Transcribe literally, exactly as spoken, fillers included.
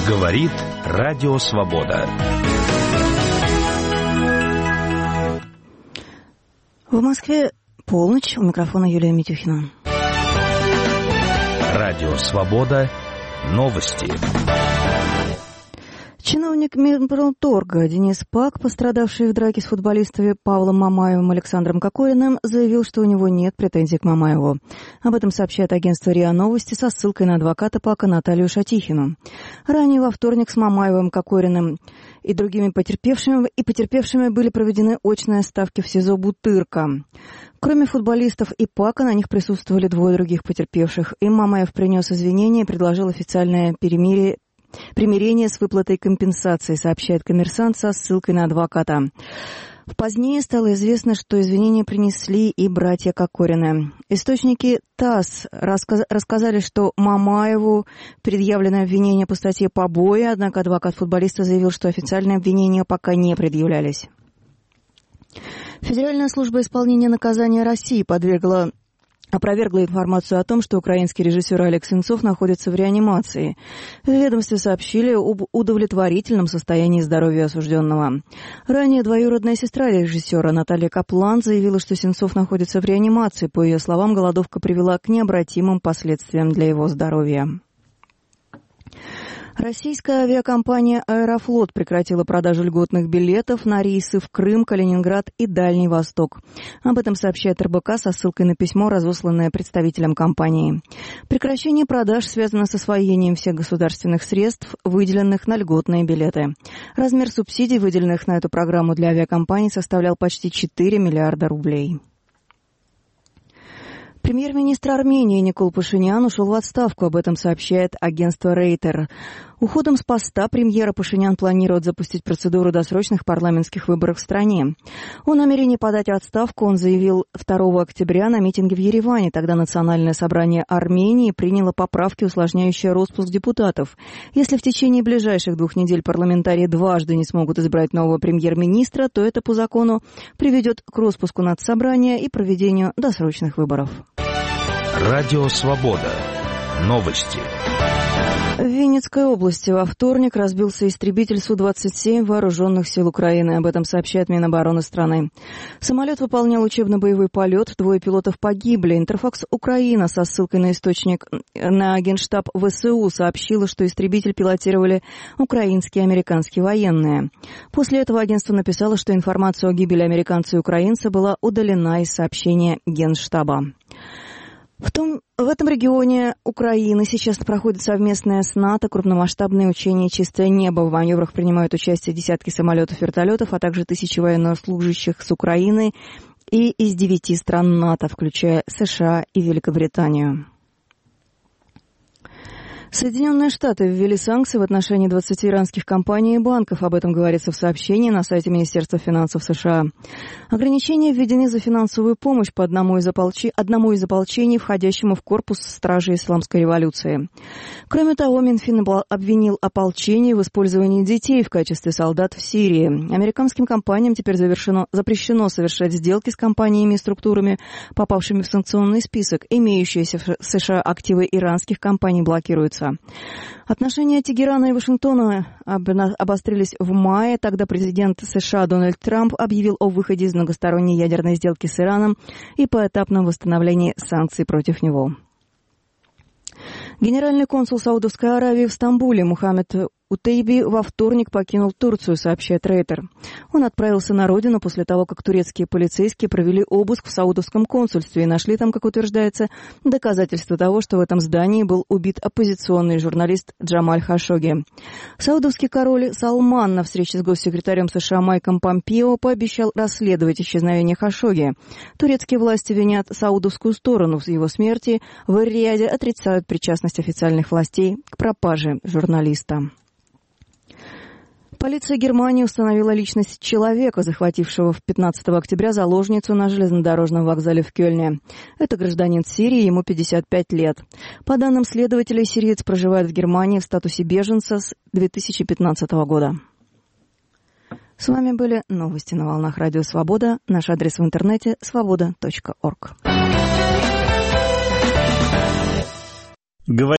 Говорит Радио Свобода. В Москве полночь. У микрофона Юлия Митюхина. Радио Свобода. Новости. Чиновник Минпромторга Денис Пак, пострадавший в драке с футболистами Павлом Мамаевым и Александром Кокориным, заявил, что у него нет претензий к Мамаеву. Об этом сообщает агентство РИА Новости со ссылкой на адвоката Пака Наталью Шатихину. Ранее во вторник с Мамаевым, Кокориным и другими потерпевшими и потерпевшими были проведены очные ставки в СИЗО Бутырка. Кроме футболистов и Пака, на них присутствовали двое других потерпевших. Им Мамаев принес извинения и предложил официальное перемирие Примирение с выплатой компенсации, сообщает «Коммерсант» со ссылкой на адвоката. Позднее стало известно, что извинения принесли и братья Кокорины. Источники ТАСС рассказ- рассказали, что Мамаеву предъявлено обвинение по статье побои, однако адвокат футболиста заявил, что официальные обвинения пока не предъявлялись. Федеральная служба исполнения наказания России подвергла опровергла информацию о том, что украинский режиссер Олег Сенцов находится в реанимации. В ведомстве сообщили об удовлетворительном состоянии здоровья осужденного. Ранее двоюродная сестра режиссера Наталья Каплан заявила, что Сенцов находится в реанимации. По ее словам, голодовка привела к необратимым последствиям для его здоровья. Российская авиакомпания «Аэрофлот» прекратила продажу льготных билетов на рейсы в Крым, Калининград и Дальний Восток. Об этом сообщает эр бэ ка со ссылкой на письмо, разосланное представителям компании. Прекращение продаж связано с освоением всех государственных средств, выделенных на льготные билеты. Размер субсидий, выделенных на эту программу для авиакомпаний, составлял почти четыре миллиарда рублей. Премьер-министр Армении Никол Пашинян ушел в отставку, об этом сообщает агентство Рейтер. Уходом с поста премьера Пашинян планирует запустить процедуру досрочных парламентских выборов в стране. О намерении подать отставку он заявил второго октября на митинге в Ереване. Тогда Национальное собрание Армении приняло поправки, усложняющие распуск депутатов. Если в течение ближайших двух недель парламентарии дважды не смогут избрать нового премьер-министра, то это по закону приведет к распуску Надсобрания и проведению досрочных выборов. Радио Свобода. Новости. В Винницкой области во вторник разбился истребитель Су двадцать семь Вооруженных сил Украины. Об этом сообщает Минобороны страны. Самолет выполнял учебно-боевой полет, двое пилотов погибли. Интерфакс Украина со ссылкой на источник на Генштаб вэ эс у сообщила, что истребитель пилотировали украинские и американские военные. После этого агентство написало, что информация о гибели американца и украинца была удалена из сообщения Генштаба. В, том, в этом регионе Украины сейчас проходит совместное с НАТО крупномасштабное учение «Чистое небо». В маневрах принимают участие десятки самолетов, вертолетов, а также тысячи военнослужащих с Украины и из девяти стран НАТО, включая США и Великобританию. Соединенные Штаты ввели санкции в отношении двадцати иранских компаний и банков. Об этом говорится в сообщении на сайте Министерства финансов США. Ограничения введены за финансовую помощь по одному из, ополч... одному из ополчений, входящему в корпус стражей Исламской революции. Кроме того, Минфин обвинил ополчение в использовании детей в качестве солдат в Сирии. Американским компаниям теперь завершено... запрещено совершать сделки с компаниями и структурами, попавшими в санкционный список. Имеющиеся в США активы иранских компаний блокируются. Отношения Тегерана и Вашингтона обострились в мае. Тогда президент США Дональд Трамп объявил о выходе из многосторонней ядерной сделки с Ираном и поэтапном восстановлении санкций против него. Генеральный консул Саудовской Аравии в Стамбуле Мухаммед Утейби во вторник покинул Турцию, сообщает Рейтер. Он отправился на родину после того, как турецкие полицейские провели обыск в саудовском консульстве и нашли там, как утверждается, доказательства того, что в этом здании был убит оппозиционный журналист Джамаль Хашогги. Саудовский король Салман на встрече с госсекретарем США Майком Помпео пообещал расследовать исчезновение Хашогги. Турецкие власти винят саудовскую сторону в его смерти. В Эр-Рияде отрицают причастность официальных властей к пропаже журналиста. Полиция Германии установила личность человека, захватившего пятнадцатого октября заложницу на железнодорожном вокзале в Кёльне. Это гражданин Сирии, ему пятьдесят пять лет. По данным следователей, сириец проживает в Германии в статусе беженца с две тысячи пятнадцатого года. С вами были новости на волнах Радио Свобода. Наш адрес в интернете свобода точка орг.